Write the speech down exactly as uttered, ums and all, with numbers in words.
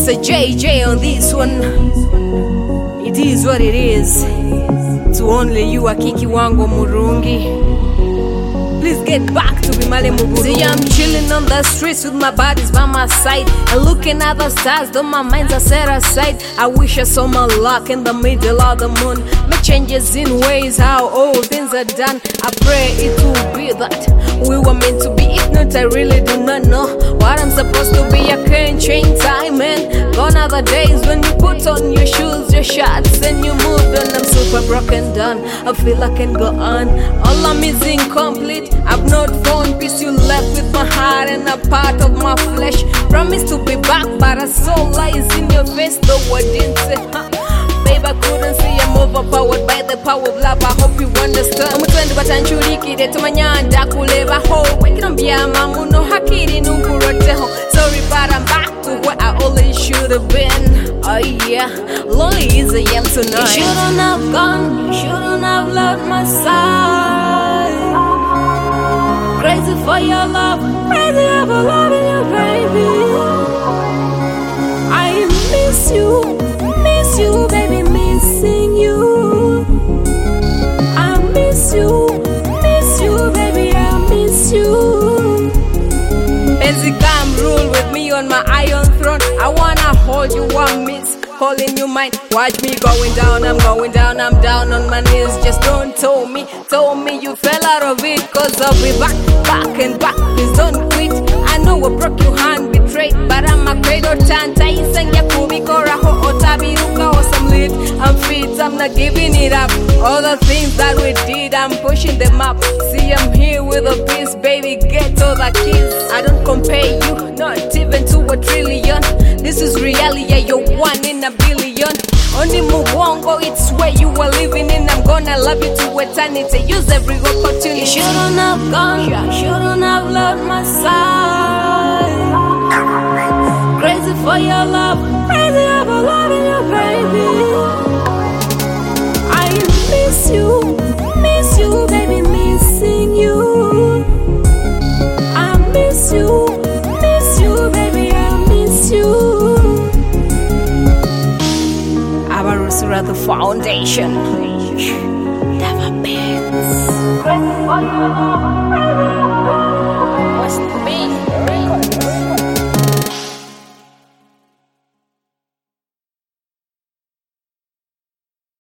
Mister J J on this one. It is what it is. To only you Akiki Wango Murungi. Please get back to Bimale Muguru. See, I'm chilling on the streets with my bodies by my side and looking at the stars, though my minds are set aside. I wish I saw my luck in the middle of the moon. Make changes in ways how all things are done. I pray it will be that we were meant to be. If not, I really do not know what I'm supposed to be. I can't change time, and gone are the days when you put on your shoes, your shorts, and you moved on. I'm super broken down. I feel I can go on. All I'm is incomplete. I've not found peace. You left with my heart and a part of my flesh. Promise to be back, but a soul lies in your face. Though I didn't say, huh? Babe, I couldn't see. I'm overpowered by the power of love. I hope you understand. I'm trying to batanchuriki de tumanyanda kuleva ho. Waking up, yeah, mamu no hakiri nukurote ho. Sorry, but I'm back to where I always should have been. Oh yeah, lonely is a yam tonight. You shouldn't have gone. You shouldn't have left my side. Crazy for your love, crazy for loving you, baby. I miss you, miss you, baby, missing you. I miss you, miss you, baby, I miss you. Benzi, come rule with me on my iron throne. I wanna hold you, one miss. Calling you mine, watch me going down, I'm going down, I'm down on my knees. Just don't tell me, tell me you fell out of it. Cause I'll be back, back and back, please don't quit. I know I broke your hand, betrayed, but I'm a cradle tanta. Isangya kubikora ho otabiruka or some lit. I'm fit, I'm not giving it up. All the things that we did, I'm pushing them up. See, I'm here with a piece, baby, get all the keys. I don't compare you, not even to a trillion. This is reality, yeah, you're one in a billion. Only Muwongo, it's where you are living in. I'm gonna love you to eternity. Use every opportunity. You shouldn't have gone, you shouldn't have left my side. Crazy for your love, crazy for loving you, baby. I miss you, miss you, baby, missing you. I miss you, miss you, baby, I miss you. Abarusura the foundation. Never bends. What's the